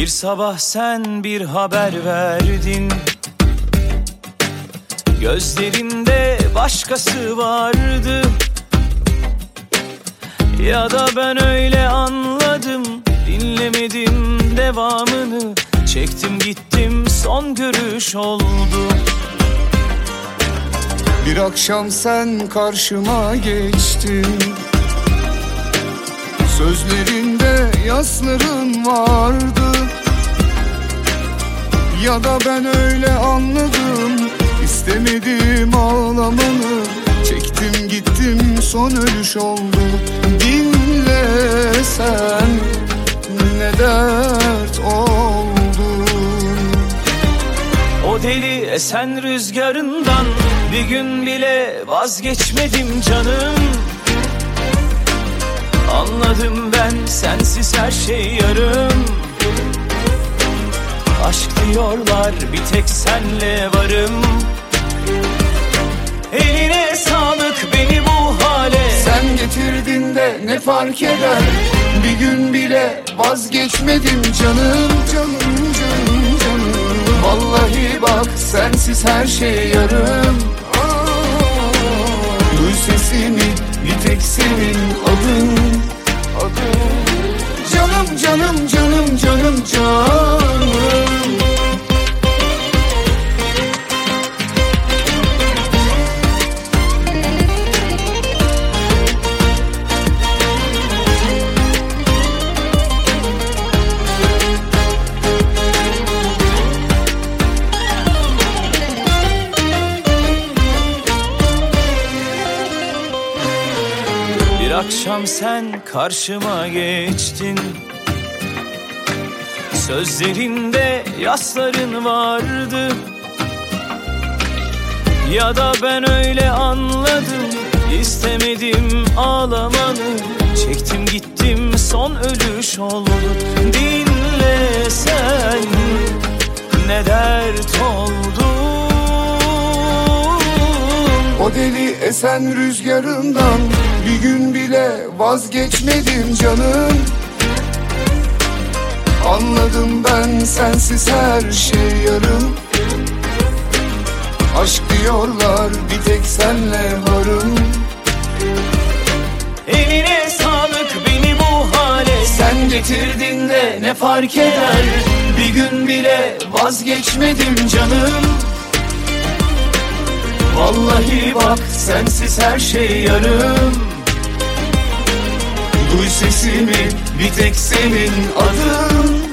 Bir sabah sen bir haber verdin, gözlerinde başkası vardı. Ya da ben öyle anladım, dinlemedim devamını. Çektim gittim, son görüş oldu. Bir akşam sen karşıma geçtin, sözlerinde yasların vardı. Ya da ben öyle anladım, istemedim ağlamanı. Çektim gittim, son ölüş oldu. Dinlesen ne dert oldu. O deli esen rüzgarından bir gün bile vazgeçmedim canım. Anladım ben, sensiz her şey yarım. Aşk diyorlar, bir tek senle varım. Eline sağlık beni bu hale sen getirdin de ne fark eder? Bir gün bile vazgeçmedim canım, canım, canım, canım. Vallahi bak, sensiz her şey yarım. Duy sesimi, bir tek senin adın, adın. Canım, canım, canım, canım, canım. Bir akşam sen karşıma geçtin, sözlerinde yasların vardı. Ya da ben öyle anladım, istemedim ağlamanı. Çektim gittim, son ölüş oldu. Dinlesen ne dert oldu. O deli esen rüzgarından bir gün bile vazgeçmedim canım. Anladım ben, sensiz her şey yarım. Aşk diyorlar, bir tek senle varım. Eline sağlık beni bu hale sen getirdin de ne fark eder? Bir gün bile vazgeçmedim canım. Vallahi bak, sensiz her şey yarım. Duy sesimi, bir tek senin adın.